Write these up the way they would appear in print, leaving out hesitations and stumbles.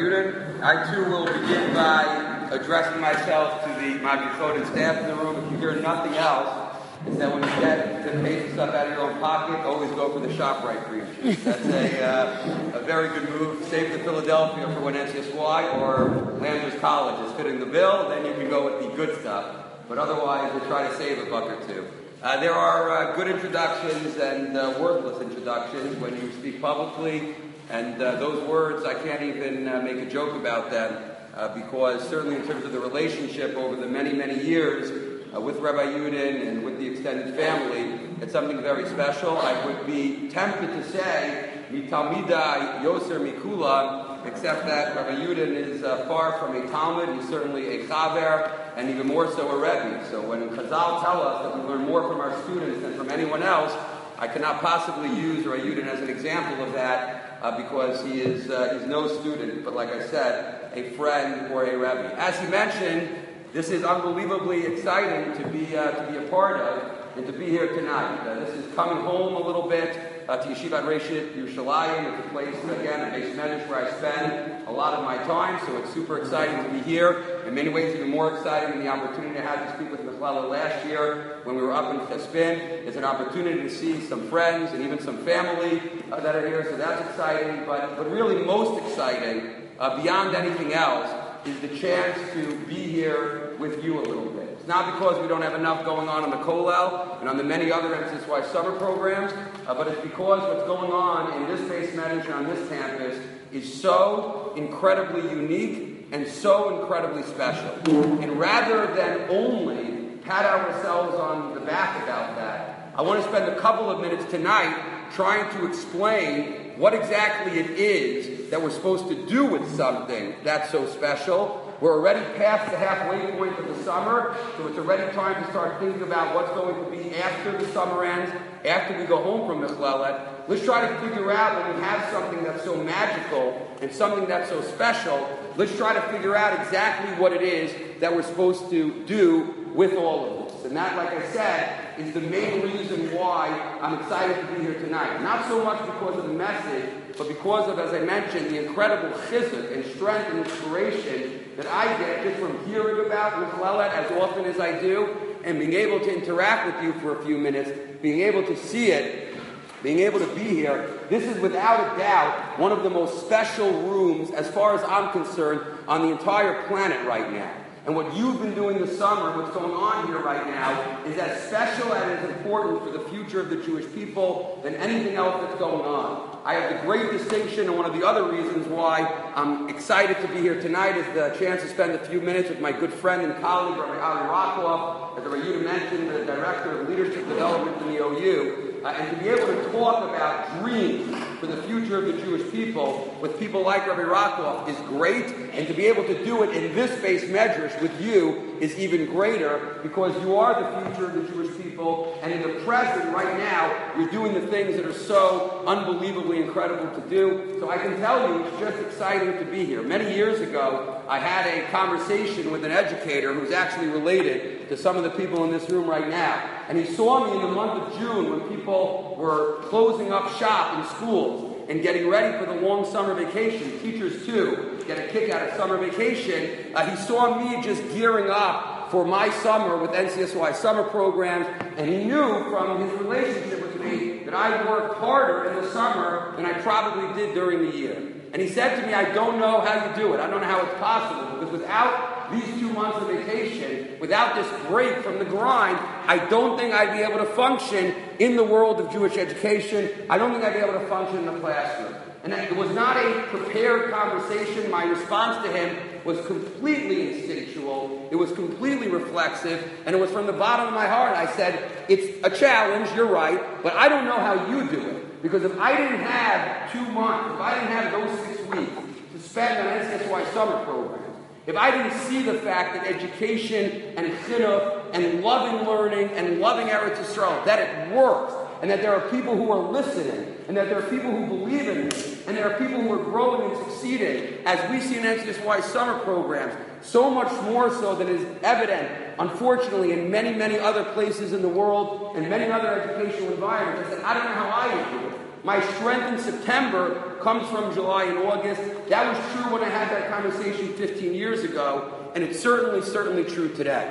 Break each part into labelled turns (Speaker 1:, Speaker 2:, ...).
Speaker 1: Yudin. I too will begin by addressing myself to the Madrichot and staff in the room. If you hear nothing else, it's that when you get to pay for stuff out of your own pocket, always go for the ShopRite cream cheese. That's a very good move. Save the Philadelphia for when NCSY or Landers College is fitting the bill. Then you can go with the good stuff. But otherwise, we'll try to save a buck or two. There are good introductions and worthless introductions when you speak publicly. And those words, I can't even make a joke about them because certainly in terms of the relationship over the many, many years with Rabbi Yudin and with the extended family, it's something very special. I would be tempted to say, Mi Talmidai Yoser Mikula, except that Rabbi Yudin is far from a Talmud. He's certainly a Chaver, and even more so a Rebbe. So when Chazal tell us that we learn more from our students than from anyone else, I cannot possibly use Rabbi Yudin as an example of that because he's no student, but like I said, a friend or a Rebbe. As he mentioned, this is unbelievably exciting to be a part of and to be here tonight. This is coming home a little bit to Yeshivat Reshit Yerushalayim. It's a place, again, a base medrash where I spend a lot of my time, so it's super exciting to be here. In many ways, even more exciting than the opportunity I had to speak with Michlala last year when we were up in Chespin. It's an opportunity to see some friends and even some family that are here, so that's exciting. But really most exciting, beyond anything else, is the chance to be here with you a little bit. It's not because we don't have enough going on the Kollel and on the many other NCSY summer programs, but it's because what's going on in this base medrash on this campus is so incredibly unique and so incredibly special. And rather than only pat ourselves on the back about that, I want to spend a couple of minutes tonight trying to explain what exactly it is that we're supposed to do with something that's so special. We're already past the halfway point of the summer, so it's already time to start thinking about what's going to be after the summer ends, after we go home from Michlelet. Let's try to figure out when we have something that's so magical and something that's so special, let's try to figure out exactly what it is that we're supposed to do with all of this. And that, like I said, is the main reason why I'm excited to be here tonight. Not so much because of the message, but because of, as I mentioned, the incredible chizuk and strength and inspiration that I get just from hearing about Michlelet as often as I do, and being able to interact with you for a few minutes, being able to see it, being able to be here. This is without a doubt one of the most special rooms, as far as I'm concerned, on the entire planet right now. And what you've been doing this summer, what's going on here right now, is as special and as important for the future of the Jewish people than anything else that's going on. I have the great distinction, and one of the other reasons why I'm excited to be here tonight is the chance to spend a few minutes with my good friend and colleague, Rabbi Ali Rockoff, as Rabbi Yehuda mentioned, the Director of Leadership Development in the OU, and to be able to talk about dreams for the future of the Jewish people with people like Rabbi Rockoff is great, and to be able to do it in this base medrash with you is even greater because you are the future of the Jewish people, and in the present right now, you're doing the things that are so unbelievably incredible to do. So I can tell you, it's just exciting to be here. Many years ago, I had a conversation with an educator who's actually related to some of the people in this room right now. And he saw me in the month of June when people were closing up shop in schools and getting ready for the long summer vacation. Teachers, too, get a kick out of summer vacation. He saw me just gearing up for my summer with NCSY summer programs, and he knew from his relationship with me that I worked harder in the summer than I probably did during the year. And he said to me, I don't know how you do it. I don't know how it's possible, because without these 2 months of vacation, without this break from the grind, I don't think I'd be able to function in the world of Jewish education. I don't think I'd be able to function in the classroom. And it was not a prepared conversation. My response to him was completely instinctual. It was completely reflexive. And it was from the bottom of my heart. I said, it's a challenge, you're right, but I don't know how you do it. Because if I didn't have 2 months, if I didn't have those 6 weeks to spend on NCSY summer programs, if I didn't see the fact that education and chinuch and loving learning and loving Eretz Yisrael, that it works, and that there are people who are listening, and that there are people who believe in me, and there are people who are growing and succeeding, as we see in NCSY summer programs, so much more so than is evident, unfortunately, in many, many other places in the world and many other educational environments. I said, I don't know how I would do it. My strength in September comes from July and August. That was true when I had that conversation 15 years ago, and it's certainly true today.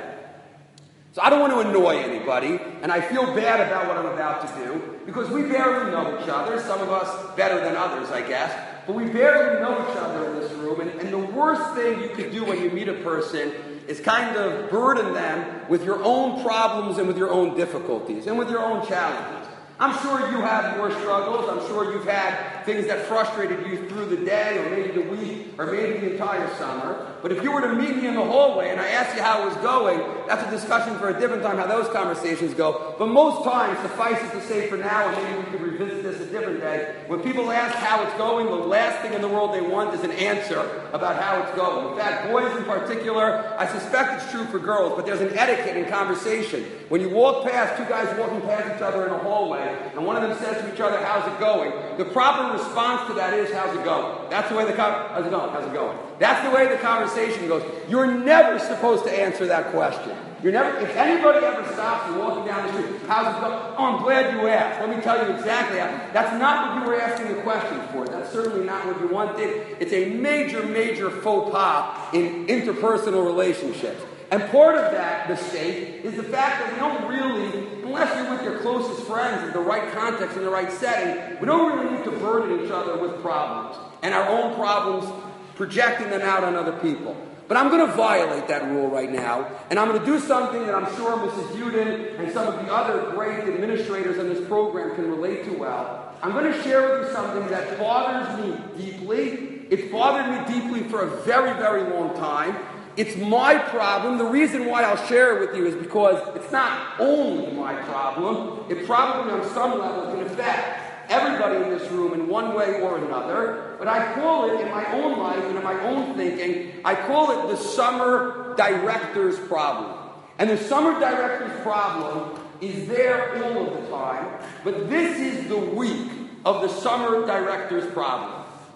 Speaker 1: So I don't want to annoy anybody, and I feel bad about what I'm about to do, because we barely know each other, some of us better than others, I guess, but we barely know each other in this room, and the worst thing you could do when you meet a person is kind of burden them with your own problems and with your own difficulties and with your own challenges. I'm sure you have your struggles. I'm sure you've had things that frustrated you through the day or maybe the week or maybe the entire summer. But if you were to meet me in the hallway and I asked you how it was going, that's a discussion for a different time, how those conversations go. But most times, suffice it to say for now, and maybe we could revisit this a different day, when people ask how it's going, the last thing in the world they want is an answer about how it's going. In fact, boys in particular, I suspect it's true for girls, but there's an etiquette in conversation. When you walk past, two guys walking past each other in a hallway, and one of them says to each other, how's it going? The proper response to that is, how's it going? That's the way how's it going? How's it going? That's the way the conversation goes. You're never supposed to answer that question. You're never, if anybody ever stops you walking down the street, how's it going? Oh, I'm glad you asked. Let me tell you exactly how. That's not what you were asking the question for. That's certainly not what you wanted. It's a major faux pas in interpersonal relationships. And part of that mistake is the fact that we don't really, unless you're with your closest friends in the right context, in the right setting, we don't really need to burden each other with problems and our own problems, projecting them out on other people. But I'm going to violate that rule right now, and I'm going to do something that I'm sure Mrs. Uden and some of the other great administrators in this program can relate to well. I'm going to share with you something that bothers me deeply. It's bothered me deeply for a very long time. It's my problem. The reason why I'll share it with you is because it's not only my problem. It probably on some level can affect everybody in this room in one way or another. But I call it, in my own life and in my own thinking, I call it the summer director's problem. And the summer director's problem is there all of the time. But this is the week of the summer director's problem.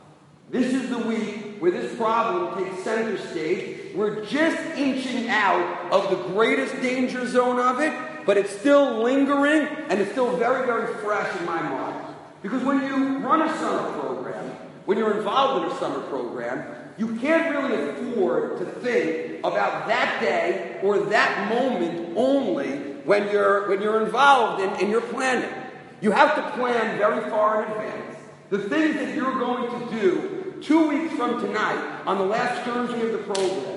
Speaker 1: This is the week where this problem takes center stage. We're just inching out of the greatest danger zone of it, but it's still lingering, and it's still very fresh in my mind. Because when you run a summer program, when you're involved in a summer program, you can't really afford to think about that day or that moment only when you're involved in your planning. You have to plan very far in advance. The things that you're going to do 2 weeks from tonight, on the last Thursday of the program,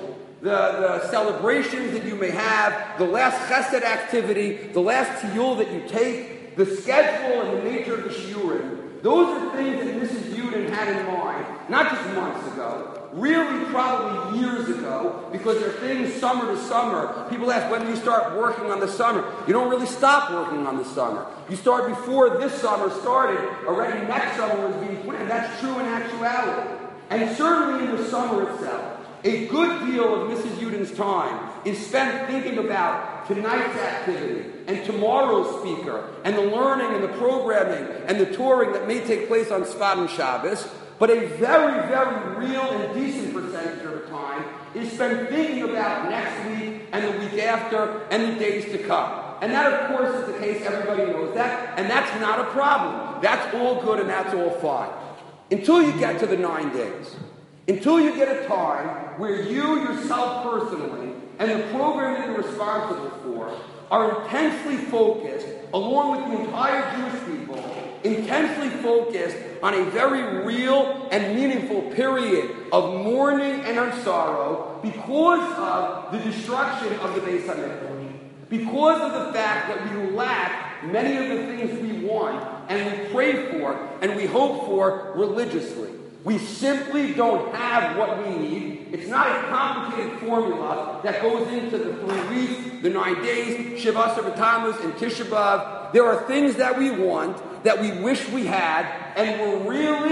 Speaker 1: the celebrations that you may have, the last chesed activity, the last tiyul that you take, the schedule and the nature of the shiurim, those are things that Mrs. Uden had in mind, not just months ago, really probably years ago, because they're things summer to summer. People ask, when do you start working on the summer? You don't really stop working on the summer. You start before this summer started, already next summer was being planned. That's true in actuality. And certainly in the summer itself, a good deal of Mrs. Uden's time is spent thinking about tonight's activity and tomorrow's speaker and the learning and the programming and the touring that may take place on Sfat and Shabbos. But a very real and decent percentage of the time is spent thinking about next week and the week after and the days to come. And that, of course, is the case. Everybody knows that. And that's not a problem. That's all good and that's all fine. Until you get to the 9 days. Until you get a time where you yourself personally and the program that you're responsible for are intensely focused, along with the entire Jewish people, intensely focused on a very real and meaningful period of mourning and of sorrow because of the destruction of the Beis HaMikdash. Because of the fact that we lack many of the things we want and we pray for and we hope for religiously. We simply don't have what we need. It's not a complicated formula that goes into the 3 weeks, the 9 days, Shiva Asar B'Tammuz, and Tisha B'Av. There are things that we want, that we wish we had, and we're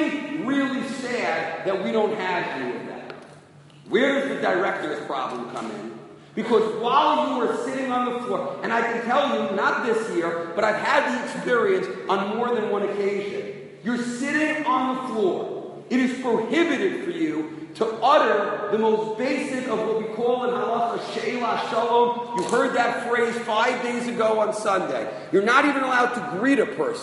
Speaker 1: really sad that we don't have any of that. Where does the director's problem come in? Because while you were sitting on the floor, and I can tell you, not this year, but I've had the experience on more than one occasion, you're sitting on the floor. It is prohibited for you to utter the most basic of what we call in halacha she'ela shalom. You heard that phrase 5 days ago on Sunday. You're not even allowed to greet a person.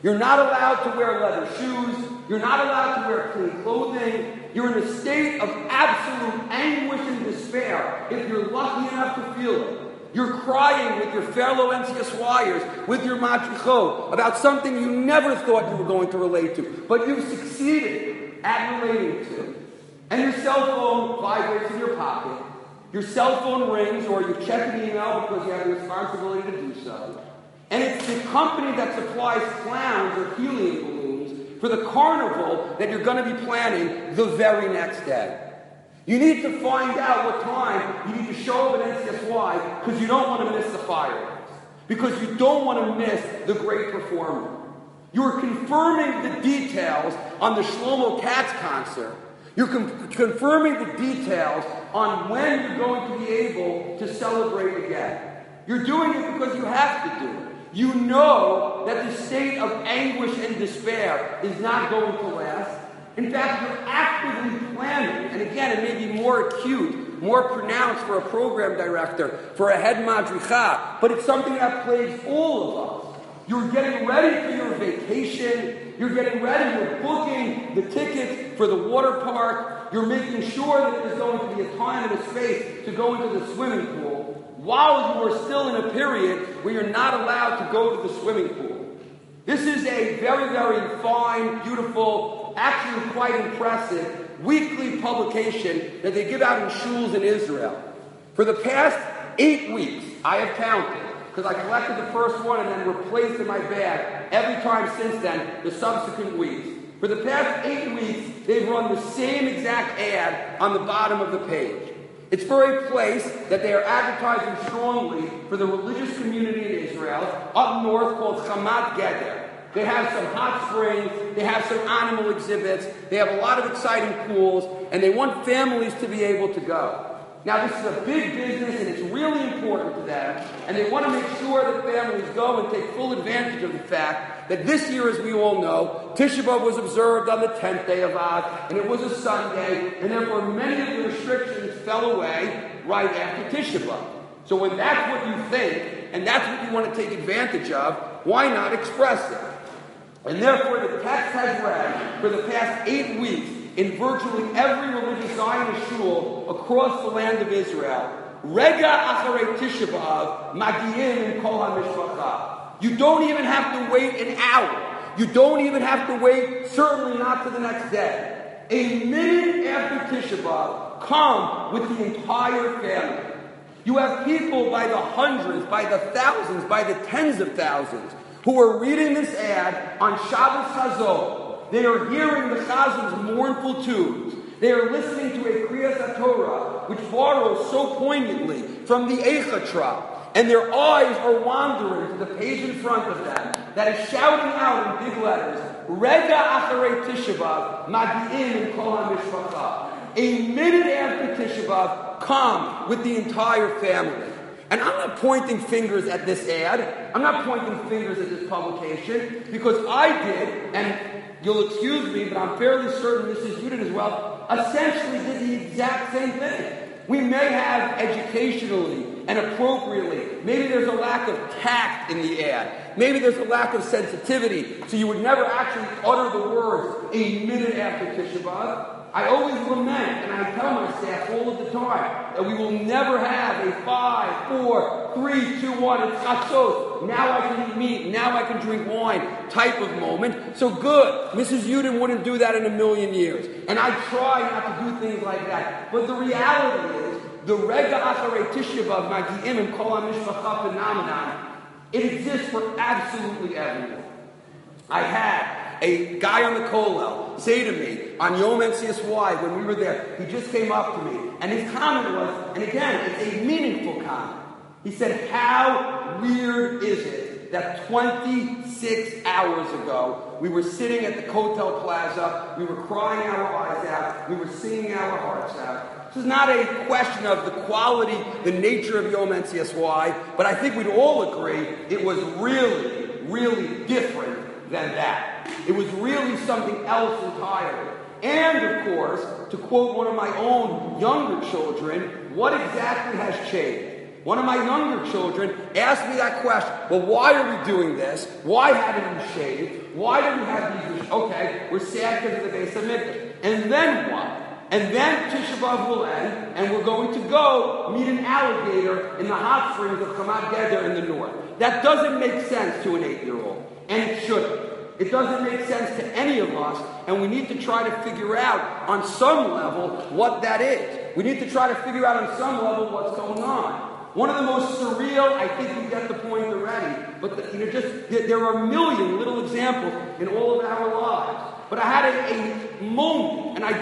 Speaker 1: You're not allowed to wear leather shoes. You're not allowed to wear clean clothing. You're in a state of absolute anguish and despair if you're lucky enough to feel it. You're crying with your fellow NCSYers, with your matrichot, about something you never thought you were going to relate to, but you've succeeded at relating to. And your cell phone vibrates in your pocket. Your cell phone rings, or you check an email because you have the responsibility to do so. And it's the company that supplies clowns or helium balloons for the carnival that you're going to be planning the very next day. You need to find out what time you need to show up at NCSY because you don't want to miss the fireworks. Because you don't want to miss the great performer. You're confirming the details on the Shlomo Katz concert. You're confirming the details on when you're going to be able to celebrate again. You're doing it because you have to do it. You know that the state of anguish and despair is not going to last. In fact, you're actively planning, and again, it may be more acute, more pronounced for a program director, for a head madricha, but it's something that plagues all of us. You're getting ready for your vacation. You're getting ready. You're booking the tickets for the water park. You're making sure that there's going to be a time and a space to go into the swimming pool while you are still in a period where you're not allowed to go to the swimming pool. This is a very, very fine, beautiful, actually quite impressive weekly publication that they give out in shuls in Israel. For the past 8 weeks, I have counted, because I collected the first one and then replaced in my bag every time since then, the subsequent weeks. For the past 8 weeks, they've run the same exact ad on the bottom of the page. It's for a place that they are advertising strongly for the religious community in Israel, up north, called Chamat Geder. They have some hot springs, they have some animal exhibits, they have a lot of exciting pools, and they want families to be able to go. Now, this is a big business, and it's really important to them, and they want to make sure that families go and take full advantage of the fact that this year, as we all know, Tisha B'Av was observed on the 10th day of Av, and it was a Sunday, and therefore many of the restrictions fell away right after Tisha B'Av. So when that's what you think, and that's what you want to take advantage of, why not express it? And therefore the text has read for the past 8 weeks in virtually every religious Zionist shul across the land of Israel, Rega Acharei Tisha B'Av Magi'im Kol HaMishpacha. You don't even have to wait an hour. You don't even have to wait, certainly not to the next day. A minute after Tisha B'Av, come with the entire family. You have people by the hundreds, by the thousands, by the tens of thousands who are reading this ad on Shabbos Chazon. They are hearing the Chazan's mournful tunes. They are listening to a Kriyas HaTorah, which borrows so poignantly from the Eichatra. And their eyes are wandering to the page in front of them that is shouting out in big letters, Rega Acharei Tisha B'Av Magi'im Kol HaMishpacha. A minute after Tisha B'Av, come with the entire family. And I'm not pointing fingers at this ad. I'm not pointing fingers at this publication, because I did, and you'll excuse me, but I'm fairly certain Mrs. Yudin as well, essentially did the exact same thing. We may have educationally and appropriately, maybe there's a lack of tact in the ad. Maybe there's a lack of sensitivity, so you would never actually utter the words a minute after Tisha B'Av. I always lament, and I tell my staff all of the time, that we will never have a 5, 4, 3, 2, 1, it's chatzos, now I can eat meat, now I can drink wine type of moment. So good. Mrs. Yudin wouldn't do that in a million years. And I try not to do things like that. But the reality is, the Rega Acharei Tisha B'Av Magi'im and Kol HaMishpacha phenomenon, it exists for absolutely everyone. I had a guy on the kollel say to me on Yom NCSY when we were there, he just came up to me, and his comment was, and again, it's a meaningful comment. He said, how weird is it that 26 hours ago, we were sitting at the Kotel Plaza, we were crying our eyes out, we were singing our hearts out. This is not a question of the quality, the nature of Yom NCSY, but I think we'd all agree it was really, really different than that. It was really something else entirely. And, of course, to quote one of my own younger children, what exactly has changed? One of my younger children asked me that question. Well, why are we doing this? Why haven't we shaved? Why do we have these? Okay, we're sad because of the Beis HaMikdash. And then what? And then Tisha B'Av will end, and we're going to go meet an alligator in the hot springs of Chamat Geder in the north. That doesn't make sense to an 8-year-old, and it shouldn't. It doesn't make sense to any of us, and we need to try to figure out on some level what that is. We need to try to figure out on some level what's going on. One of the most surreal, I think you get the point already, but there are a million little examples in all of our lives. But I had a moment, and I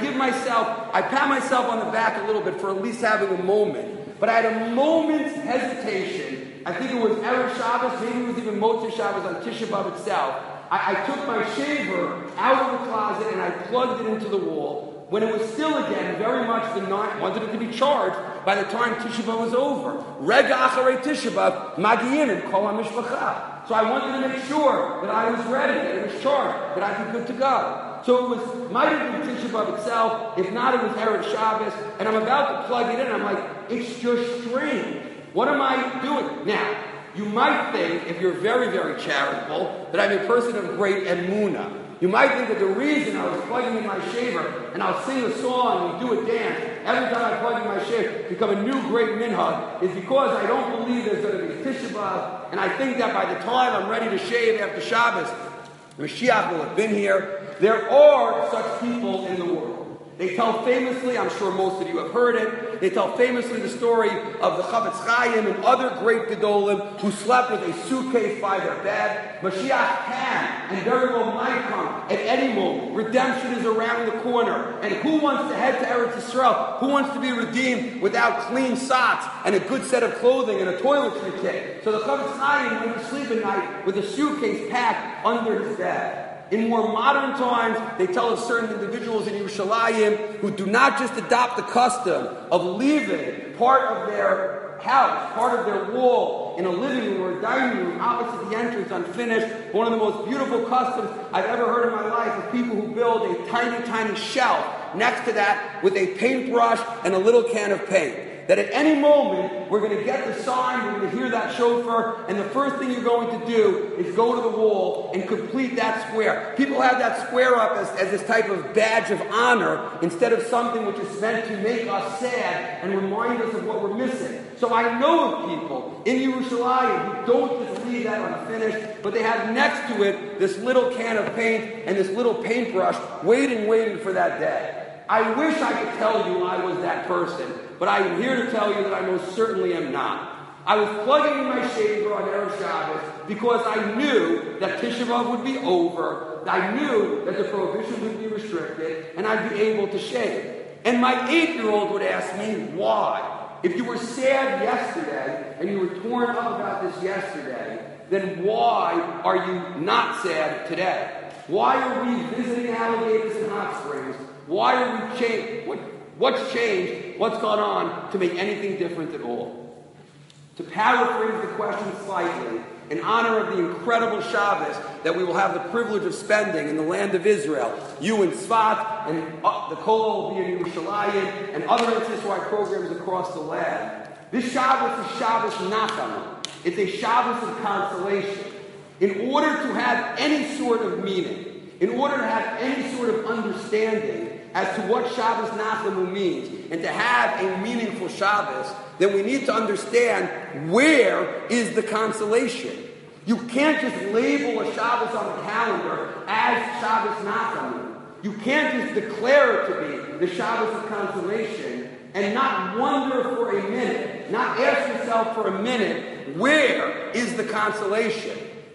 Speaker 1: pat myself on the back a little bit for at least having a moment. But I had a moment's hesitation. I think it was Erev Shabbos, maybe it was even Motzei Shabbos on Tisha B'Av itself. I took my shaver out of the closet and I plugged it into the wall when it was still again very much the night. Wanted it to be charged by the time Tisha B'Av was over. Rega acharei Tisha B'Av, magiyin kol hamishpacha. So I wanted to make sure that I was ready, that it was charged, that I'd be good to go. So it might have been Tisha B'Av itself. If not, it was Erev Shabbos. And I'm about to plug it in. I'm like, it's just strange. What am I doing? Now, you might think, if you're very, very charitable, that I'm a person of great emunah. You might think that the reason I was plugging in my shaver, and I'll sing a song and do a dance, every time I plug in my shaver, become a new great minhag, is because I don't believe there's going to be Tisha B'Av, and I think that by the time I'm ready to shave after Shabbos, Mashiach will have been here. There are such people in the world. They tell famously, I'm sure most of you have heard it, they tell famously the story of the Chavetz Chaim and other great Gedolim who slept with a suitcase by their bed. Mashiach can and very well might come at any moment. Redemption is around the corner. And who wants to head to Eretz Yisrael? Who wants to be redeemed without clean socks and a good set of clothing and a toiletry kit? So the Chavetz Chaim went to sleep at night with a suitcase packed under his bed. In more modern times, they tell of certain individuals in Yerushalayim who do not just adopt the custom of leaving part of their house, part of their wall, in a living room or a dining room opposite the entrance unfinished. One of the most beautiful customs I've ever heard in my life is people who build a tiny, tiny shelf next to that with a paintbrush and a little can of paint. That at any moment, we're going to get the sign, we're going to hear that shofar, and the first thing you're going to do is go to the wall and complete that square. People have that square up as this type of badge of honor instead of something which is meant to make us sad and remind us of what we're missing. So I know of people in Yerushalayim who don't just leave that unfinished, but they have next to it this little can of paint and this little paintbrush waiting for that day. I wish I could tell you I was that person, but I am here to tell you that I most certainly am not. I was plugging in my shaver on Erev Shabbos because I knew that Tisha B'Av would be over, I knew that the prohibition would be restricted, and I'd be able to shave. And my 8-year-old would ask me, why? If you were sad yesterday, and you were torn up about this yesterday, then why are you not sad today? Why are we visiting alligators in hot springs? Why are we changed? What's changed? What's gone on to make anything different at all? To paraphrase the question slightly, in honor of the incredible Shabbos that we will have the privilege of spending in the land of Israel, you in Tzfat, and the Kollel will be in Yerushalayim, and other NCSY programs across the land. This Shabbos is Shabbos Nachama. It's a Shabbos of consolation. In order to have any sort of meaning, in order to have any sort of understanding as to what Shabbos Nachamu means, and to have a meaningful Shabbos, then we need to understand where is the consolation. You can't just label a Shabbos on the calendar as Shabbos Nachamu. You can't just declare it to be the Shabbos of consolation and not wonder for a minute, not ask yourself for a minute, where is the consolation?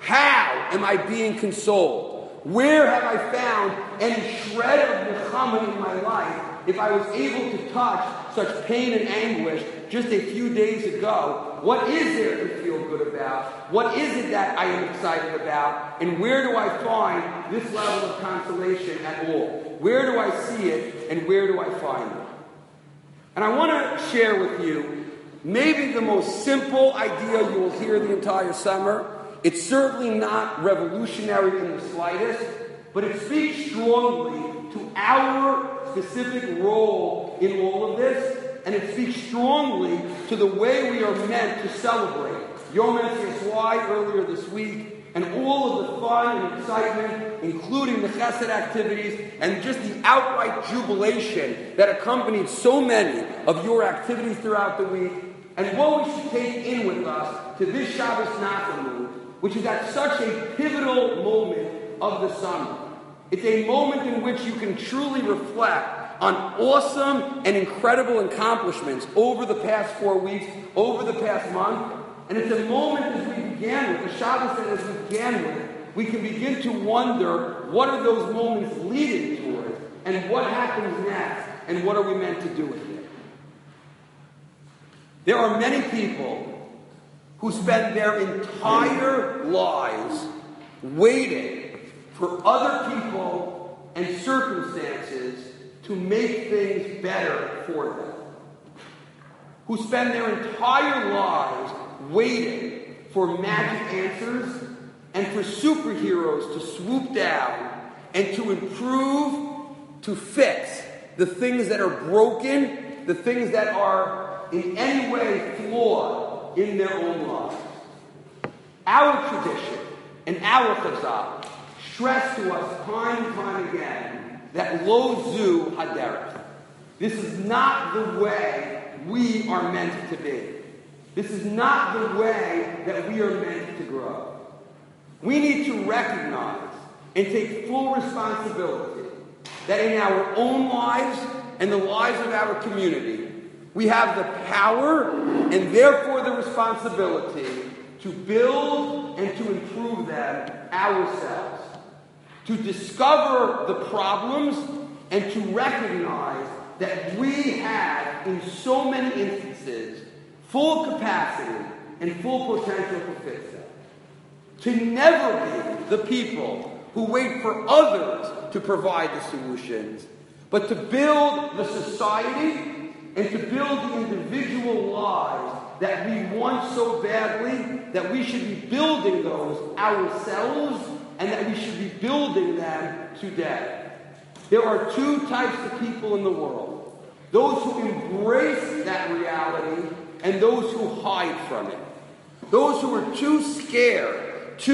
Speaker 1: How am I being consoled? Where have I found any shred of nechama in my life if I was able to touch such pain and anguish just a few days ago? What is there to feel good about? What is it that I am excited about? And where do I find this level of consolation at all? Where do I see it and where do I find it? And I want to share with you maybe the most simple idea you will hear the entire summer. It's certainly not revolutionary in the slightest, but it speaks strongly to our specific role in all of this, and and it speaks strongly to the way we are meant to celebrate Yom HaShoah earlier this week, and all of the fun and excitement, including the chesed activities, and just the outright jubilation that accompanied so many of your activities throughout the week, and what we should take in with us to this Shabbos Nachamu, which is at such a pivotal moment of the summer. It's a moment in which you can truly reflect on awesome and incredible accomplishments over the past 4 weeks, over the past month. And it's a moment as we began with, the Shabbos that as we began with, we can begin to wonder what are those moments leading towards, and what happens next, and what are we meant to do with it. There are many people who spend their entire lives waiting for other people and circumstances to make things better for them. Who spend their entire lives waiting for magic answers and for superheroes to swoop down and to improve, to fix the things that are broken, the things that are in any way flawed in their own lives. Our tradition and our chazal stress to us time and time again that lo zu haderech. This is not the way we are meant to be. This is not the way that we are meant to grow. We need to recognize and take full responsibility that in our own lives and the lives of our community, we have the power and therefore the responsibility to build and to improve them ourselves, to discover the problems and to recognize that we have, in so many instances, full capacity and full potential to fix them. To never be the people who wait for others to provide the solutions, but to build the society and to build the individual lives that we want so badly, that we should be building those ourselves and that we should be building them today. There are two types of people in the world: those who embrace that reality and those who hide from it. Those who are too scared,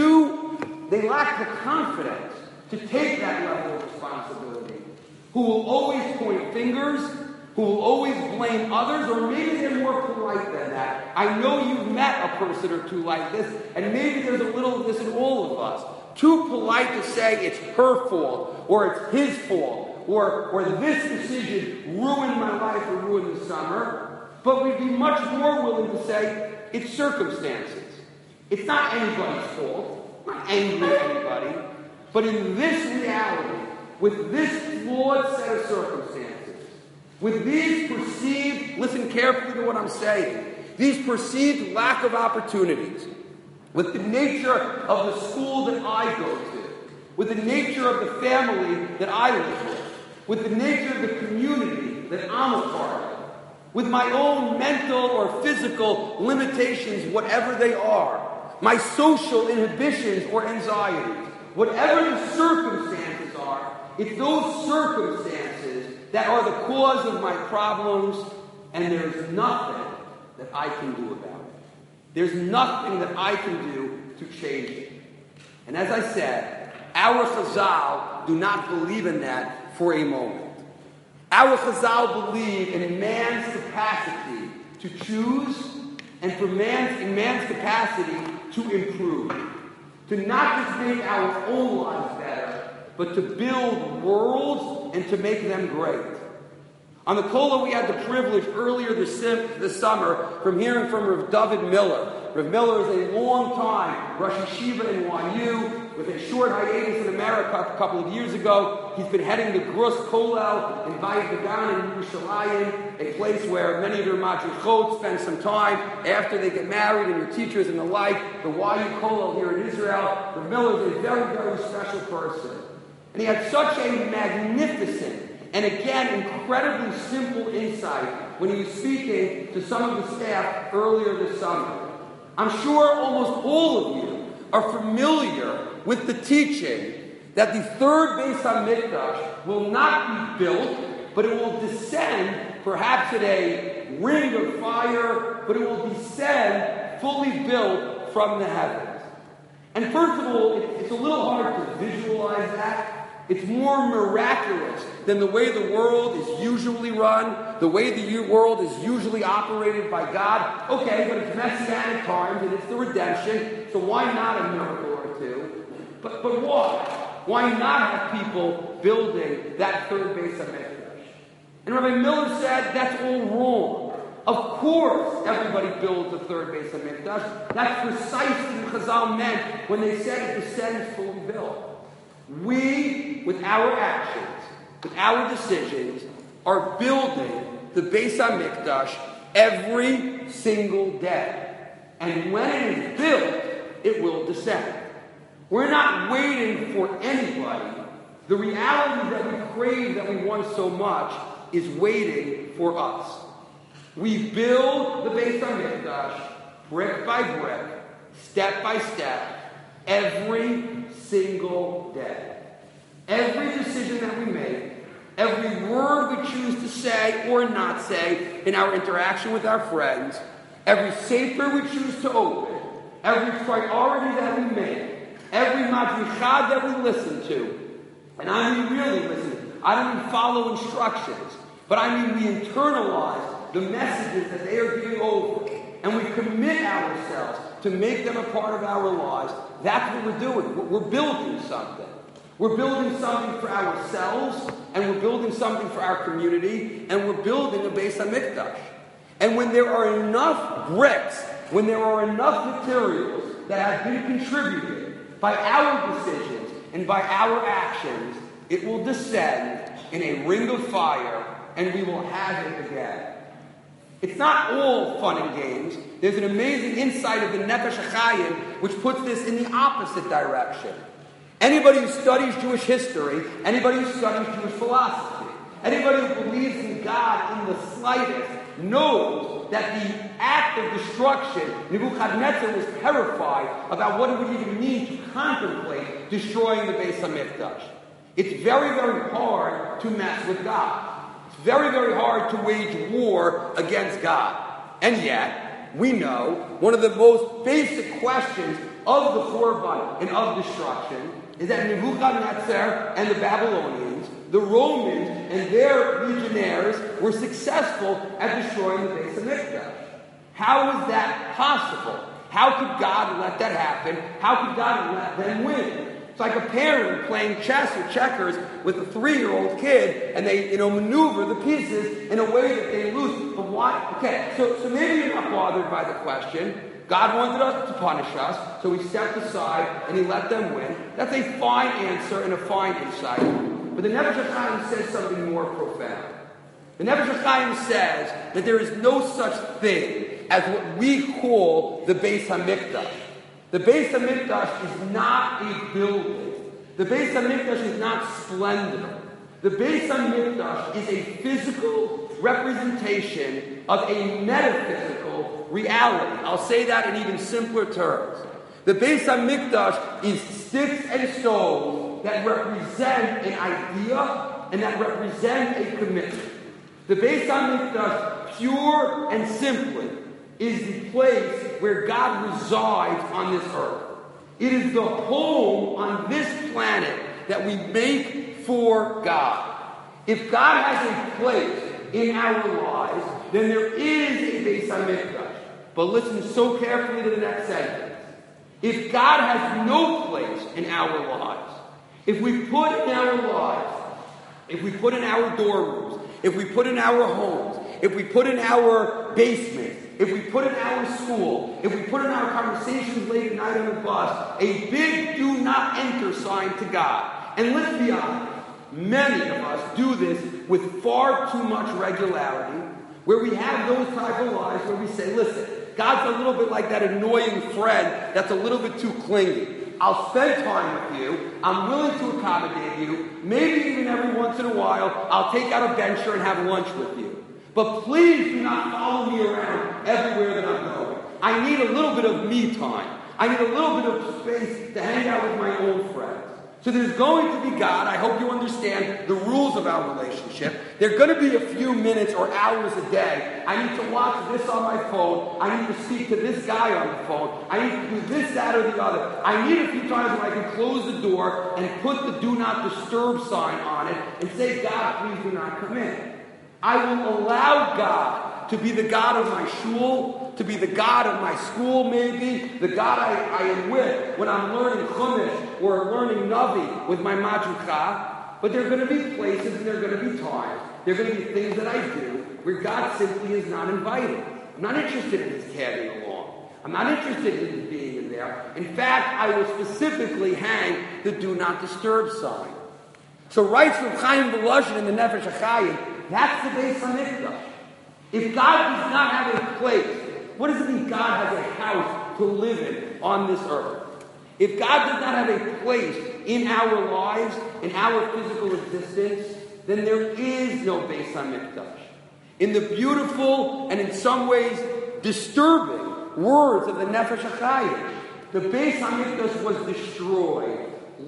Speaker 1: they lack the confidence to take that level of responsibility, who will always point fingers, who will always blame others, or maybe they're more polite than that. I know you've met a person or two like this, and maybe there's a little of this in all of us. Too polite to say it's her fault, or it's his fault, or this decision ruined my life or ruined the summer. But we'd be much more willing to say it's circumstances. It's not anybody's fault. I'm not angry at anybody. But in this reality, with this flawed set of circumstances, with these perceived, listen carefully to what I'm saying, these perceived lack of opportunities, with the nature of the school that I go to, with the nature of the family that I live with the nature of the community that I'm a part of, with my own mental or physical limitations, whatever they are, my social inhibitions or anxieties, whatever the circumstances are, it's those circumstances that are the cause of my problems, and there's nothing that I can do about it. There's nothing that I can do to change it. And as I said, our Chazal do not believe in that for a moment. Our Chazal believe in man's capacity to choose and in man's capacity to improve. To not just make our own lives better, but to build worlds and to make them great. On the Kola, we had the privilege earlier this summer from hearing from Rav David Miller. Rav Miller is a long-time Rosh Yeshiva in YU, with a short hiatus in America a couple of years ago. He's been heading the Grus Kollel in Bayit Dagan in Yerushalayim, a place where many of your madrichot spend some time after they get married, and your teachers and the like. The YU Kollel here in Israel. Rav Miller is a very, very special person. And he had such a magnificent and again, incredibly simple insight when he was speaking to some of the staff earlier this summer. I'm sure almost all of you are familiar with the teaching that the third Beis HaMikdash will not be built, but it will descend perhaps in a ring of fire, but it will descend fully built from the heavens. And first of all, it's a little hard to visualize that. It's more miraculous than the way the world is usually run, the way the world is usually operated by God. Okay, but it's Messianic times and it's the redemption, so why not a miracle or two? But why? Why not have people building that third Beis HaMikdash? And Rabbi Miller said that's all wrong. Of course, everybody builds a third Beis HaMikdash. That's precisely what Chazal meant when they said it descends fully built. We, with our actions, with our decisions, are building the Beis HaMikdash every single day. And when it is built, it will descend. We're not waiting for anybody. The reality that we crave, that we want so much, is waiting for us. We build the Beis HaMikdash brick by brick, step by step, every single day. Every decision that we make, every word we choose to say or not say in our interaction with our friends, every sefer we choose to open, every priority that we make, every madrichad that we listen to, and I mean really listen, I don't mean follow instructions, but I mean we internalize the messages that they are giving over, and we commit ourselves to make them a part of our lives. That's what we're doing. We're building something. We're building something for ourselves, and we're building something for our community, and we're building a Beis HaMikdash. And when there are enough bricks, when there are enough materials that have been contributed by our decisions and by our actions, it will descend in a ring of fire, and we will have it again. It's not all fun and games. There's an amazing insight of the Nefesh HaChaim which puts this in the opposite direction. Anybody who studies Jewish history, anybody who studies Jewish philosophy, anybody who believes in God in the slightest knows that the act of destruction, Nebuchadnezzar was terrified about what it would even mean to contemplate destroying the Beis HaMikdash. It's very, very hard to mess with God. It's very, very hard to wage war against God. And yet, we know one of the most basic questions of the Khurban and of destruction is that Nebuchadnezzar and the Babylonians, the Romans and their legionnaires were successful at destroying the Beis HaMikdash. How is that possible? How could God let that happen? How could God let them win? It's like a parent playing chess or checkers with a 3-year-old kid, and they, maneuver the pieces in a way that they lose. But why? Okay, so maybe you're not bothered by the question. God wanted us to punish us, so he stepped aside and he let them win. That's a fine answer and a fine insight. But the Nefesh HaChaim says something more profound. The Nefesh HaChaim says that there is no such thing as what we call the Beis HaMikdash. The Beis HaMikdash is not a building. The Beis HaMikdash is not splendor. The Beis HaMikdash is a physical representation of a metaphysical reality. I'll say that in even simpler terms. The Beis HaMikdash is sticks and stones that represent an idea and that represent a commitment. The Beis HaMikdash, pure and simply, is the place where God resides on this earth. It is the home on this planet that we make for God. If God has a place in our lives, then there is a Beis HaMikdash. But listen so carefully to the next sentence. If God has no place in our lives, if we put in our lives, if we put in our dorm rooms, if we put in our homes, if we put in our basements, if we put in our school, if we put in our conversations late at night on the bus, a big do not enter sign to God. And let's be honest, many of us do this with far too much regularity, where we have those type of lives where we say, listen, God's a little bit like that annoying friend that's a little bit too clingy. I'll spend time with you. I'm willing to accommodate you. Maybe even every once in a while, I'll take out a bencher and have lunch with you. But please do not follow me around everywhere that I'm going. I need a little bit of me time. I need a little bit of space to hang out with my own friends. So there's going to be God. I hope you understand the rules of our relationship. There are going to be a few minutes or hours a day. I need to watch this on my phone. I need to speak to this guy on the phone. I need to do this, that, or the other. I need a few times when I can close the door and put the do not disturb sign on it and say, God, please do not come in. I will allow God to be the God of my shul, to be the God of my school maybe, the God I am with when I'm learning Chumash or learning Navi with my Majucha. But there are going to be places and there are going to be times, there are going to be things that I do where God simply is not invited. I'm not interested in his tagging along. I'm not interested in his being in there. In fact, I will specifically hang the do not disturb sign. So writes from Chaim Volozhin in the Nefesh HaChaim, that's the Beis HaMikdash. If God does not have a place, what does it mean God has a house to live in on this earth? If God does not have a place in our lives, in our physical existence, then there is no Beis HaMikdash. In the beautiful and in some ways disturbing words of the Nefesh HaChaim, the Beis HaMikdash was destroyed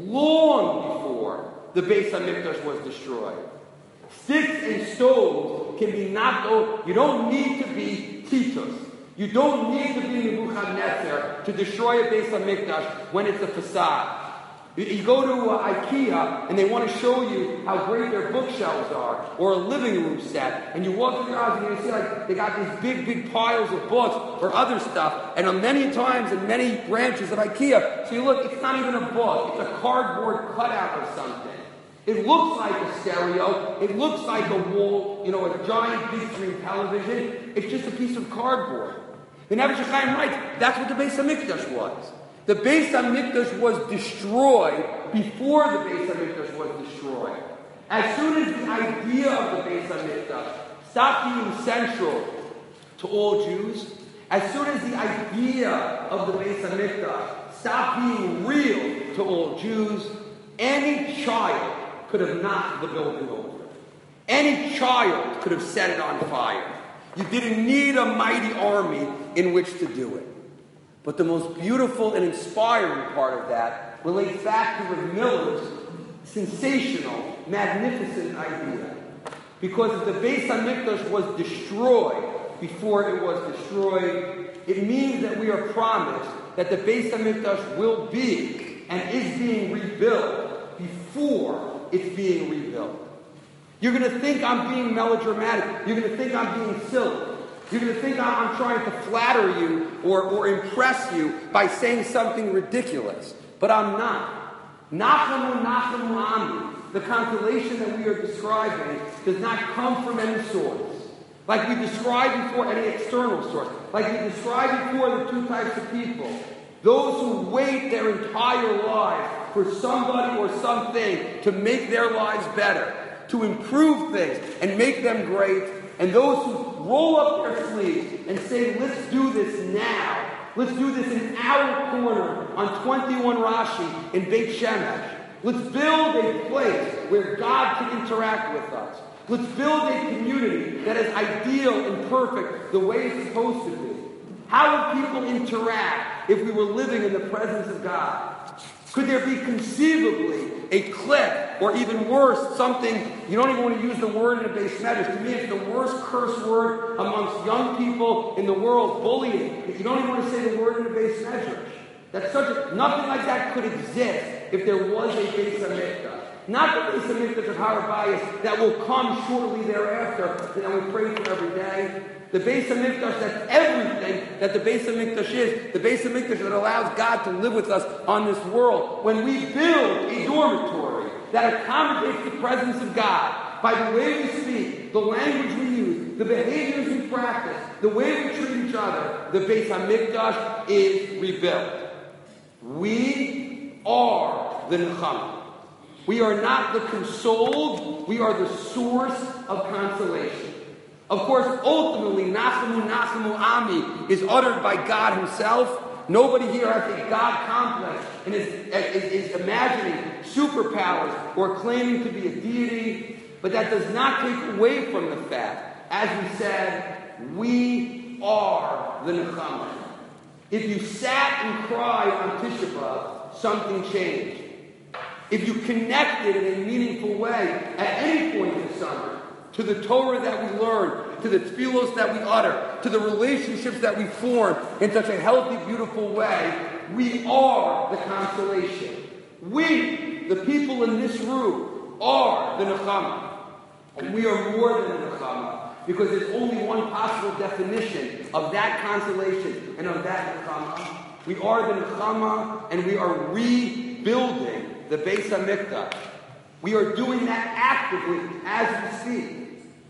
Speaker 1: long before the Beis HaMikdash was destroyed. Sticks and stones can be knocked over. You don't need to be Titus. You don't need to be Nebuchadnezzar to destroy a Beis HaMikdash when it's a facade. You go to IKEA and they want to show you how great their bookshelves are, or a living room set, and you walk through the house and you see like they got these big piles of books or other stuff, and many times in many branches of IKEA, so you look, it's not even a book, it's a cardboard cutout or something. It looks like a stereo. It looks like a wall, a giant big screen television. It's just a piece of cardboard. The Nefesh HaChaim writes, that's what the Beis HaMikdash was. The Beis HaMikdash was destroyed before the Beis HaMikdash was destroyed. As soon as the idea of the Beis HaMikdash stopped being central to all Jews, as soon as the idea of the Beis HaMikdash stopped being real to all Jews, any child could have knocked the building over. Any child could have set it on fire. You didn't need a mighty army in which to do it. But the most beautiful and inspiring part of that relates back to Rav Miller's sensational, magnificent idea. Because if the Beis HaMikdash was destroyed before it was destroyed, it means that we are promised that the Beis HaMikdash will be and is being rebuilt before it's being rebuilt. You're going to think I'm being melodramatic. You're going to think I'm being silly. You're going to think I'm trying to flatter you or impress you by saying something ridiculous. But I'm not. Nachamu Ami, the consolation that we are describing, does not come from any source. Like we described before, any external source. Like we described before, the two types of people. Those who wait their entire lives for somebody or something to make their lives better, to improve things and make them great, and those who roll up their sleeves and say, let's do this now. Let's do this in our corner on 21 Rashi in Beit Shemesh. Let's build a place where God can interact with us. Let's build a community that is ideal and perfect the way it's supposed to be. How would people interact if we were living in the presence of God? Could there be conceivably a clique, or even worse, something, you don't even want to use the word in a Beis Medrash. To me, it's the worst curse word amongst young people in the world, bullying. If you don't even want to say the word in a Beis Medrash. Nothing like that could exist if there was a Beis HaMikdash. Not the Beis HaMikdash of Har Bayis that will come shortly thereafter, and that we pray for every day. The Beis HaMikdash, that's everything that the Beis HaMikdash is. The Beis HaMikdash that allows God to live with us on this world. When we build a dormitory that accommodates the presence of God by the way we speak, the language we use, the behaviors we practice, the way we treat each other, the Beis HaMikdash is rebuilt. We are the Nechama. We are not the consoled, we are the source of consolation. Of course, ultimately, Nachamu Ami is uttered by God himself. Nobody here has a God complex and is imagining superpowers or claiming to be a deity. But that does not take away from the fact, as we said, we are the Nechama. If you sat and cried on Tisha B'Av, something changed. if you connected in a meaningful way at any point this summer to the Torah that we learn, to the tefillos that we utter, to the relationships that we form in such a healthy, beautiful way, we are the consolation. We, the people in this room, are the Nechama. And we are more than the Nechama, because there's only one possible definition of that consolation and of that Nechama. We are the Nechama, and we are rebuilding the Beis HaMikdash. We are doing that actively as we speak.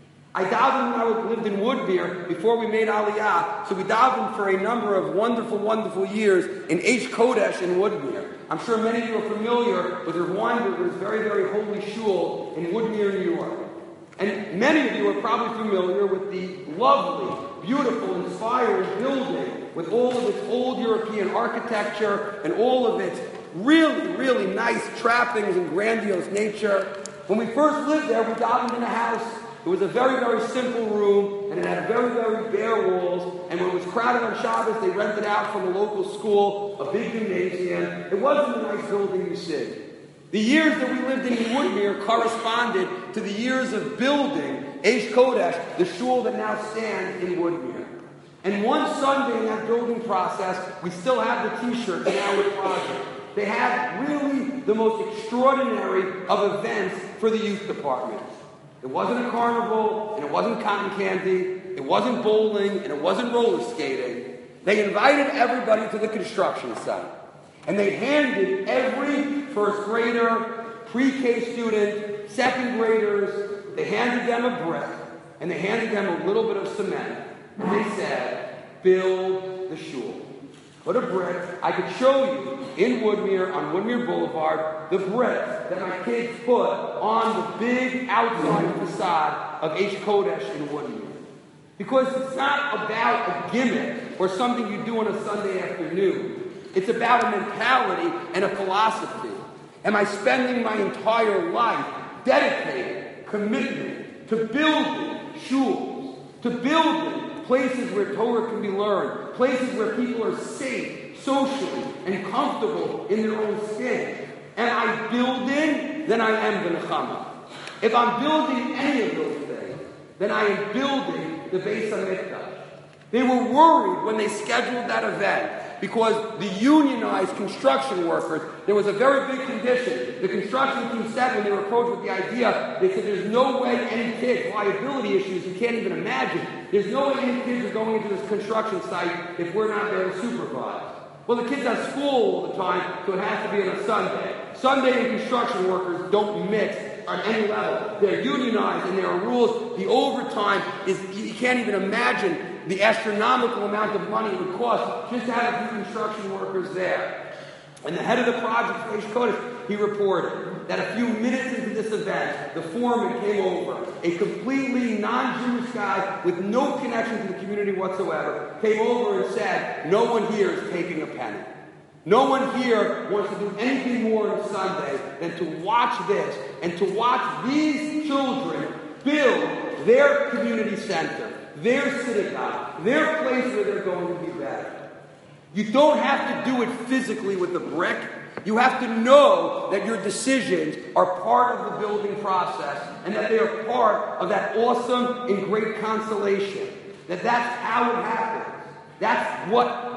Speaker 1: I davened when I lived in Woodmere before we made Aliyah, so we davened for a number of wonderful, wonderful years in Eish Kodesh in Woodmere. I'm sure many of you are familiar with Rav Weinberger's very, very holy shul in Woodmere, New York. And many of you are probably familiar with the lovely, beautiful, inspiring building with all of its old European architecture and all of its really, really nice trappings and grandiose nature. When we first lived there, we davened in a house. It was a very, very simple room, and it had very, very bare walls. And when it was crowded on Shabbos, they rented out from a local school a big gymnasium. It wasn't a nice building you see. The years that we lived in Woodmere corresponded to the years of building Eish Kodesh, the shul that now stands in Woodmere. And one Sunday in that building process, we still have the T-shirts in our closet. They had really the most extraordinary of events for the youth department. It wasn't a carnival, and it wasn't cotton candy, it wasn't bowling, and it wasn't roller skating. They invited everybody to the construction site. And they handed every first grader, pre-K student, second graders, they handed them a brick, and they handed them a little bit of cement. And they said, build the shul. Put a brick. I could show you in Woodmere, on Woodmere Boulevard, the brick that my kids put on the big outside facade of Eish Kodesh in Woodmere. Because it's not about a gimmick or something you do on a Sunday afternoon. It's about a mentality and a philosophy. Am I spending my entire life dedicated, commitment to building shuls, to building places where Torah can be learned, places where people are safe, socially, and comfortable in their own skin? Am I building? Then I am the Nechama. If I'm building any of those things, then I am building the Beis HaMikdash. They were worried when they scheduled that event, because the unionized construction workers, there was a very big condition. The construction team said when they were approached with the idea, they said there's no way any kids, liability issues you can't even imagine, there's no way any kids are going into this construction site if we're not there to supervise. Well, the kids have school all the time, so it has to be on a Sunday. Sunday and construction workers don't mix on any level. They're unionized and there are rules. The overtime is, you can't even imagine the astronomical amount of money it would cost just to have a few construction workers there. And the head of the project for Eish Kodesh, he reported that a few minutes into this event, the foreman came over, a completely non-Jewish guy with no connection to the community whatsoever, came over and said, no one here is taking a penny. No one here wants to do anything more on Sunday than to watch this and to watch these children build their community center, their synagogue, their place where they're going to be better. You don't have to do it physically with a brick. You have to know that your decisions are part of the building process and that they are part of that awesome and great consolation. That's how it happens. That's what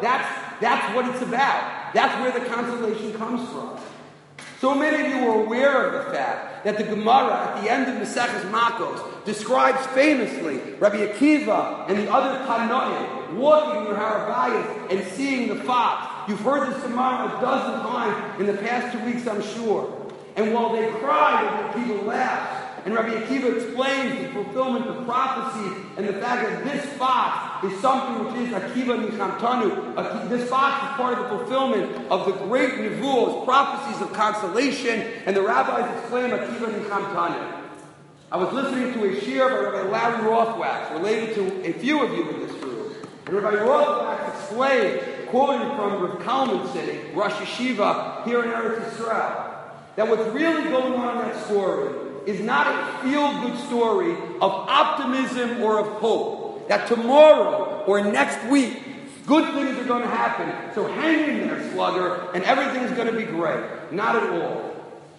Speaker 1: it's about. That's where the consolation comes from. So many of you are aware of the fact that the Gemara at the end of Maseches Makos describes famously Rabbi Akiva and the other Tanoim walking near Har HaBayis and seeing the fox. You've heard this Gemara a dozen times in the past 2 weeks, I'm sure. And while they cried, Rabbi Akiva laughs. And Rabbi Akiva explains the fulfillment of prophecy and the fact that this fox is something which is Akiva Nichamtanu. This fox is part of the fulfillment of the great nevuos, prophecies of consolation, and the rabbis exclaim Akiva Nichamtanu. I was listening to a shir by Rabbi Larry Rothwachs, related to a few of you in this room. And Rabbi Rothwachs explained, quoting from Rav Kalman City, Rosh Yeshiva here in Eretz Yisrael, that what's really going on in that story is not a feel-good story of optimism or of hope. That tomorrow or next week, good things are going to happen. So hang in there, slugger, and everything's going to be great. Not at all.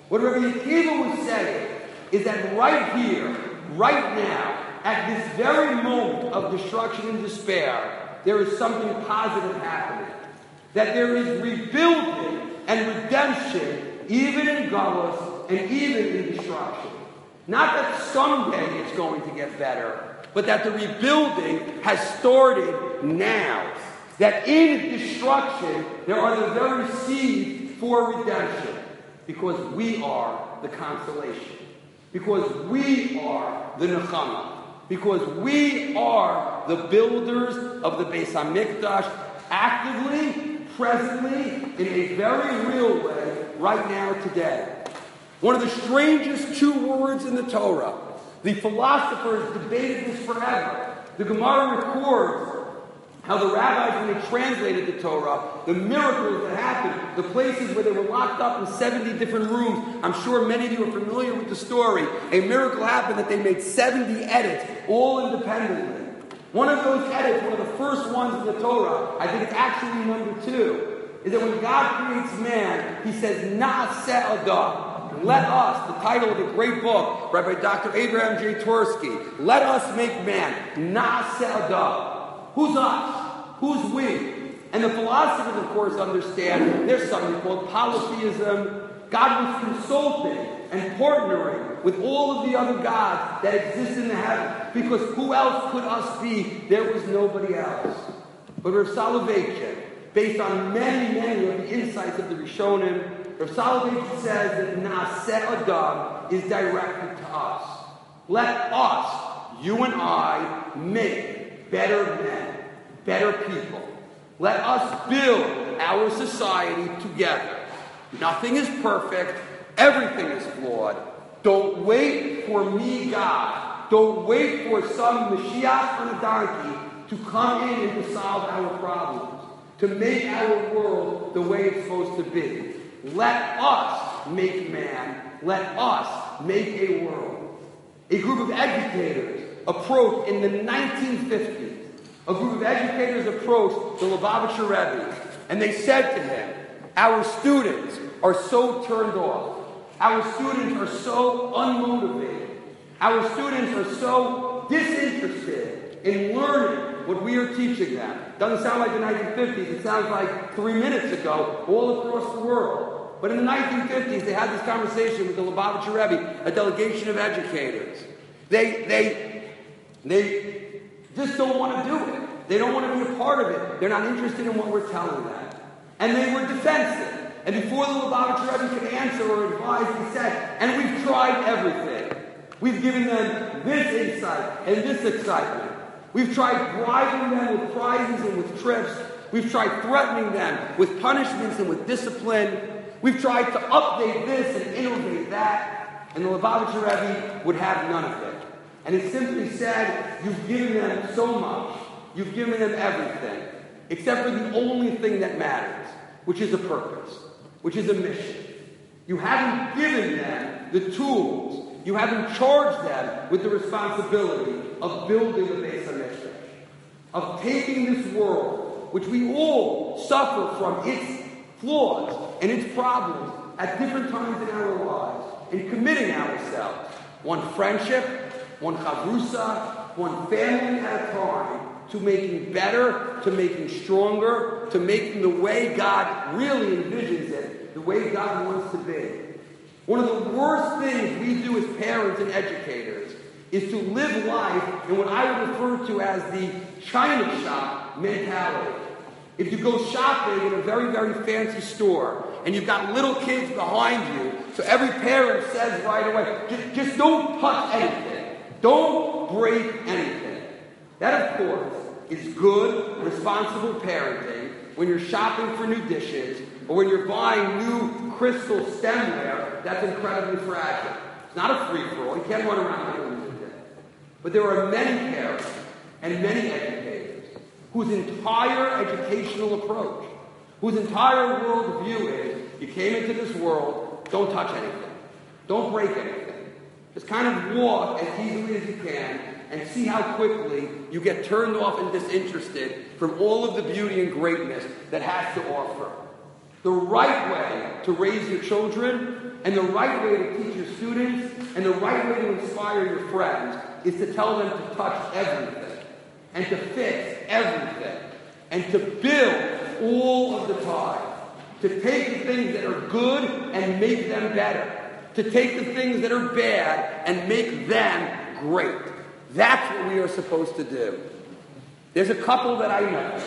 Speaker 1: What Rabbi Akiva was saying is that right here, right now, at this very moment of destruction and despair, there is something positive happening. That there is rebuilding and redemption, even in Galus and even in destruction. Not that someday it's going to get better, but that the rebuilding has started now. That in destruction, there are the very seeds for redemption. Because we are the consolation. Because we are the Nechama. Because we are the builders of the Beis HaMikdash, actively, presently, in a very real way, right now, today. One of the strangest two words in the Torah. The philosophers debated this forever. The Gemara records how the rabbis, when they translated the Torah, the miracles that happened, the places where they were locked up in 70 different rooms. I'm sure many of you are familiar with the story. A miracle happened that they made 70 edits, all independently. One of those edits, one of the first ones in the Torah, I think it's actually number 2, is that when God creates man, he says, Na'aseh Adam. Let us, the title of a great book, read by Dr. Abraham J. Twersky, let us make man. Na'aseh Adam. Who's us? Who's we? And the philosophers, of course, understand there's something called polytheism. God was consulting and partnering with all of the other gods that exist in the heavens. Because who else could us be? There was nobody else. But Rav Soloveitchik, based on many of the insights of the Rishonim, Rav Soloveitchik says that Na'aseh Adam is directed to us. Let us, you and I, make better men, better people. Let us build our society together. Nothing is perfect. Everything is flawed. Don't wait for me, God. Don't wait for some Mashiach on a donkey to come in and to solve our problems, to make our world the way it's supposed to be. Let us make man. Let us make a world. A group of educators approached in the 1950s. A group of educators approached the Lubavitcher Rebbe, and they said to him, our students are so turned off. Our students are so unmotivated. Our students are so disinterested in learning what we are teaching them. Doesn't sound like the 1950s. It sounds like 3 minutes ago, all across the world. But in the 1950s, they had this conversation with the Lubavitcher Rebbe, a delegation of educators. They just don't want to do it. They don't want to be a part of it. They're not interested in what we're telling them. And they were defensive. And before the Lubavitcher Rebbe could answer or advise, he said, and we've tried everything. We've given them this insight and this excitement. We've tried bribing them with prizes and with trips. We've tried threatening them with punishments and with discipline. We've tried to update this and innovate that. And the Lubavitcher Rebbe would have none of it. And he simply said, you've given them so much. You've given them everything. Except for the only thing that matters, which is a purpose, which is a mission. You haven't given them the tools. You haven't charged them with the responsibility of building the Beis HaMikdash, of taking this world, which we all suffer from its flaws and its problems at different times in our lives, and committing ourselves, one friendship, one chavrusa, one family at a time, to making better, to making stronger, to making the way God really envisions it, the way God wants to be. One of the worst things we do as parents and educators is to live life in what I would refer to as the China shop mentality. If you go shopping in a very, very fancy store and you've got little kids behind you, so every parent says right away, just don't touch anything. Don't break anything. That, of course, is good, responsible parenting when you're shopping for new dishes or when you're buying new crystal stemware that's incredibly fragile. It's not a free-for-all. You can't run around doing it. But there are many parents and many educators whose entire educational approach, whose entire worldview is, you came into this world, don't touch anything. Don't break anything. Just kind of walk as easily as you can and see how quickly you get turned off and disinterested from all of the beauty and greatness that has to offer. The right way to raise your children, and the right way to teach your students, and the right way to inspire your friends is to tell them to touch everything, and to fix everything, and to build all of the time. To take the things that are good and make them better. To take the things that are bad and make them great. That's what we are supposed to do. There's a couple that I know.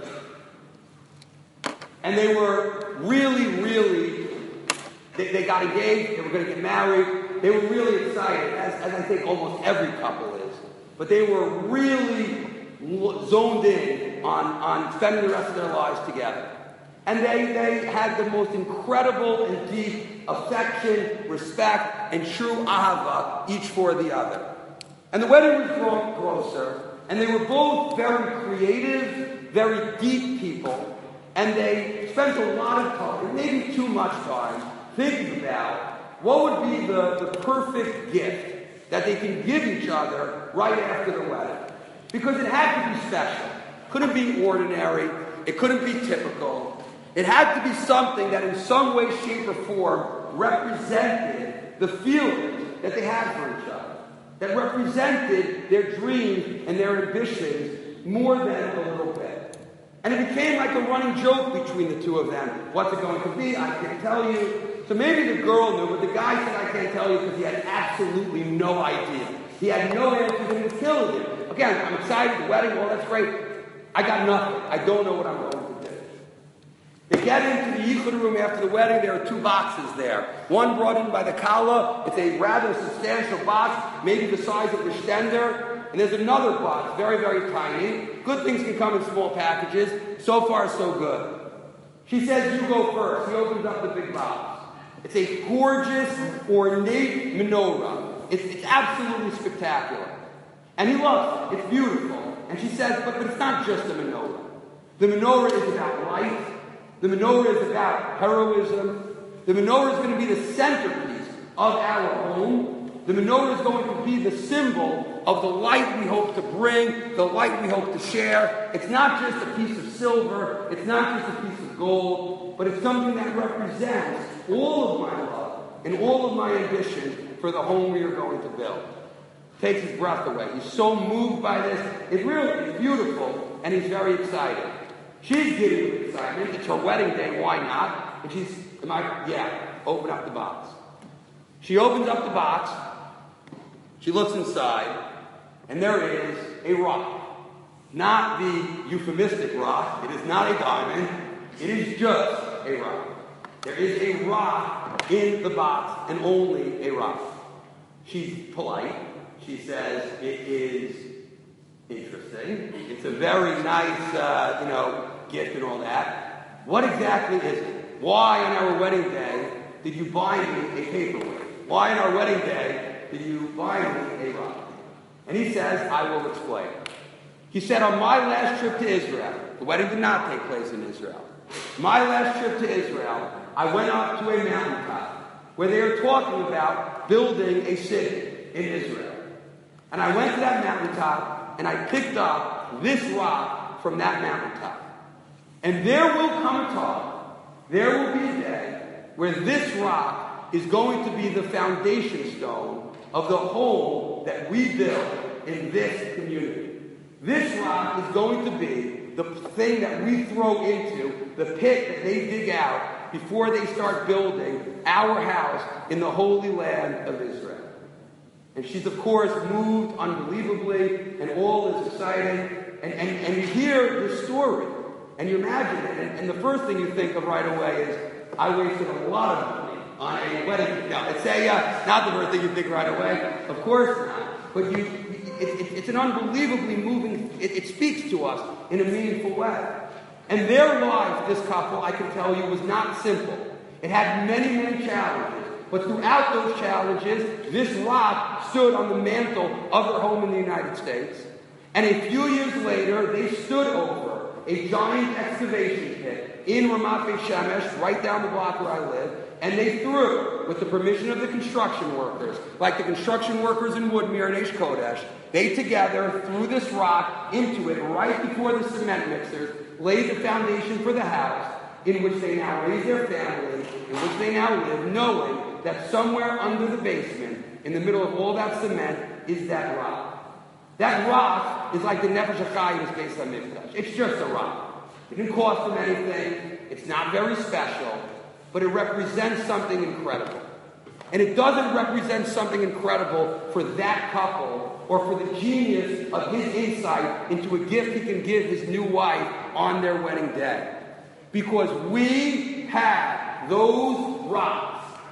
Speaker 1: And they were really, they got engaged, they were going to get married. They were really excited, as I think almost every couple is. But they were really zoned in on spending the rest of their lives together. And they had the most incredible and deep affection, respect, and true ahava, each for the other. And the wedding was drawn closer, and they were both very creative, very deep people, and they spent a lot of time, maybe too much time, thinking about what would be the perfect gift that they can give each other right after the wedding. Because it had to be special. It couldn't be ordinary. It couldn't be typical. It had to be something that in some way, shape, or form represented the feelings that they had for each other. That represented their dreams and their ambitions more than a little bit. And it became like a running joke between the two of them. What's it going to be? I can't tell you. So maybe the girl knew, but the guy said, I can't tell you, because he had absolutely no idea. He had no answer, and it was killing him. Again, I'm excited, the wedding, well, that's great. I got nothing. I don't know what I'm going to do. They get into the yichud room after the wedding. There are two boxes there. One brought in by the Kala. It's a rather substantial box, maybe the size of the Stender. And there's another box, very, very tiny. Good things can come in small packages. So far, so good. She says, you go first. He opens up the big box. It's a gorgeous, ornate menorah. It's absolutely spectacular. And he loves it. It's beautiful. And she says, but it's not just a menorah. The menorah is about light. The menorah is about heroism. The menorah is going to be the centerpiece of our home. The menorah is going to be the symbol of the light we hope to bring, the light we hope to share. It's not just a piece of silver. It's not just a piece of gold. But it's something that represents all of my love and all of my ambition for the home we are going to build. Takes his breath away. He's so moved by this. It really is beautiful, and he's very excited. She's giddy with excitement. It's her wedding day. Why not? And she's, open up the box. She opens up the box. She looks inside, and there is a rock. Not the euphemistic rock. It is not a diamond. It is just a rock. There is a rock in the box, and only a rock. She's polite. She says, it is interesting. It's a very nice, gift and all that. What exactly is it? Why on our wedding day did you buy me a paperweight? Why on our wedding day did you buy me a rock? And he says, I will explain. He said, on my last trip to Israel, the wedding did not take place in Israel. My last trip to Israel, I went up to a mountaintop where they are talking about building a city in Israel. And I went to that mountaintop, and I picked up this rock from that mountaintop. And there will come a time, there will be a day, where this rock is going to be the foundation stone of the home that we build in this community. This rock is going to be the thing that we throw into the pit that they dig out before they start building our house in the Holy Land of Israel. And she's, of course, moved unbelievably, and all is exciting. And you hear the story, and you imagine it. And the first thing you think of right away is, I wasted a lot of money on a wedding. No, it's not the first thing you think right away. Of course not. But it's an unbelievably moving, it speaks to us in a meaningful way. And their life, this couple, I can tell you, was not simple. It had many, many challenges. But throughout those challenges, this rock stood on the mantle of their home in the United States. And a few years later, they stood over a giant excavation pit in Ramat Beit Shemesh, right down the block where I live. And they threw, with the permission of the construction workers, like the construction workers in Woodmere and Eish Kodesh, they together threw this rock into it right before the cement mixers laid the foundation for the house. in which they now raise their family, in which they now live, knowing that somewhere under the basement, in the middle of all that cement, is that rock. That rock is like the Nefesh HaChaim's Beis HaMikdash. It's just a rock. It didn't cost them anything. It's not very special, but it represents something incredible. And it doesn't represent something incredible for that couple or for the genius of his insight into a gift he can give his new wife on their wedding day. Because we have those rocks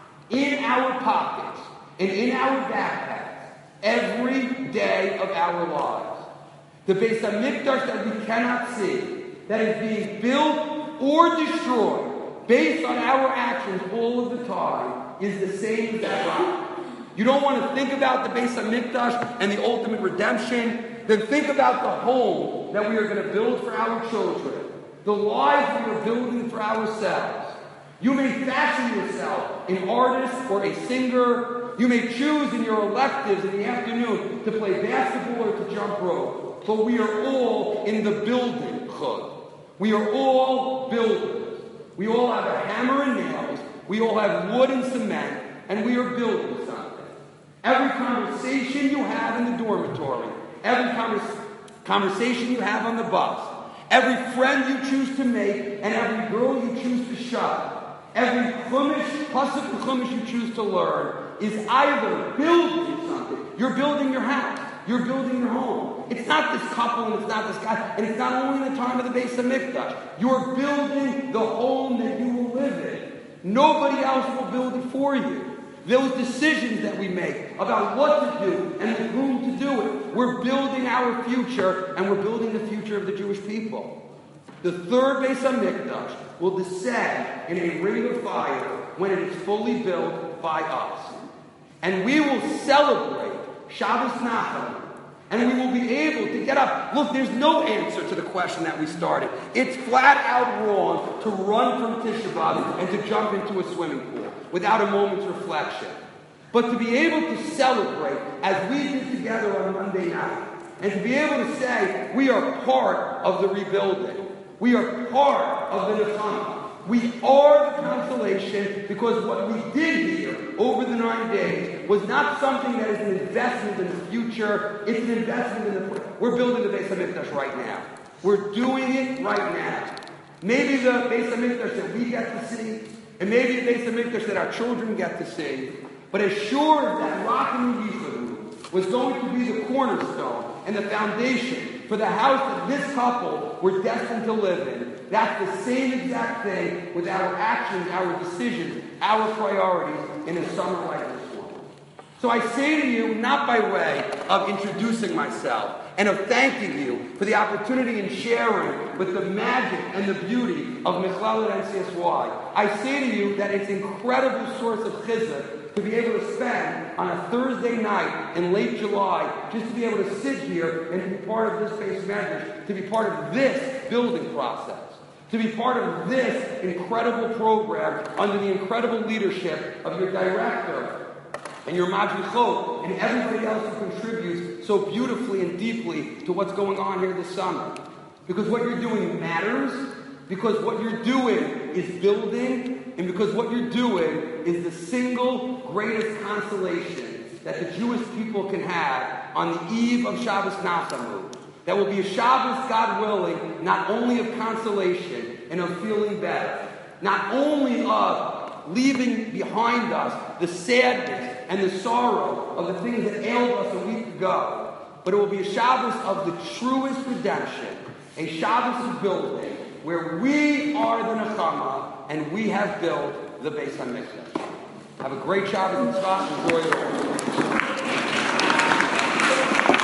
Speaker 1: in our pockets and in our backpacks every day of our lives. The Beis HaMikdash that we cannot see, that is being built or destroyed based on our actions all of the time, is the same as that rock. You don't want to think about the Beis HaMikdash and the ultimate redemption, then think about the home that we are going to build for our children, the lives we are building for ourselves. You may fashion yourself an artist or a singer. You may choose in your electives in the afternoon to play basketball or to jump rope. But we are all in the building chud. We are all builders. We all have a hammer and nails. We all have wood and cement. And we are building something. Every conversation you have in the dormitory, every conversation you have on the bus, every friend you choose to make, and every girl you choose to shut, every pasuk and chumash you choose to learn is either building something. You're building your house. You're building your home. It's not this couple and it's not this guy. And it's not only in the time of the Beis HaMikdash. You're building the home that you will live in. Nobody else will build it for you. Those decisions that we make about what to do and with whom to do it, we're building our future and we're building the future of the Jewish people. The third Beis HaMikdash will descend in a ring of fire when it is fully built by us. And we will celebrate Shabbos Nachal, and we will be able to get up. Look, there's no answer to the question that we started. It's flat out wrong to run from Tisha B'Av and to jump into a swimming pool without a moment's reflection. But to be able to celebrate, as we did together on Monday night, and to be able to say, we are part of the rebuilding. We are part of the Nechama. We are the consolation, because what we did here over the 9 days was not something that is an investment in the future. It's an investment in the... We're building the Beis HaMikdash right now. We're doing it right now. Maybe the Beis HaMikdash that we get to see, and maybe the Beis HaMikdash that our children get to see, but as sure as that rock in the Yisrael was going to be the cornerstone and the foundation for the house that this couple were destined to live in, that's the same exact thing with our actions, our decisions, our priorities in a summer like this one. So I say to you, not by way of introducing myself and of thanking you for the opportunity in sharing with the magic and the beauty of Mechalet NCSY, I say to you that it's an incredible source of chizuk to be able to spend on a Thursday night in late July, just to be able to sit here and to be part of this Beis Medrash, to be part of this building process, to be part of this incredible program under the incredible leadership of your director and your madrichot and everybody else who contributes so beautifully and deeply to what's going on here this summer. Because what you're doing matters, because what you're doing is building, and because what you're doing is the single greatest consolation that the Jewish people can have on the eve of Shabbos Nachamu. That will be a Shabbos, God willing, not only of consolation and of feeling better, not only of leaving behind us the sadness and the sorrow of the things that ailed us a week ago, but it will be a Shabbos of the truest redemption, a Shabbos of building, where we are the Nechama and we have built the Beis HaMikdash. Have a great Shabbos and Tzvah. Enjoy it all.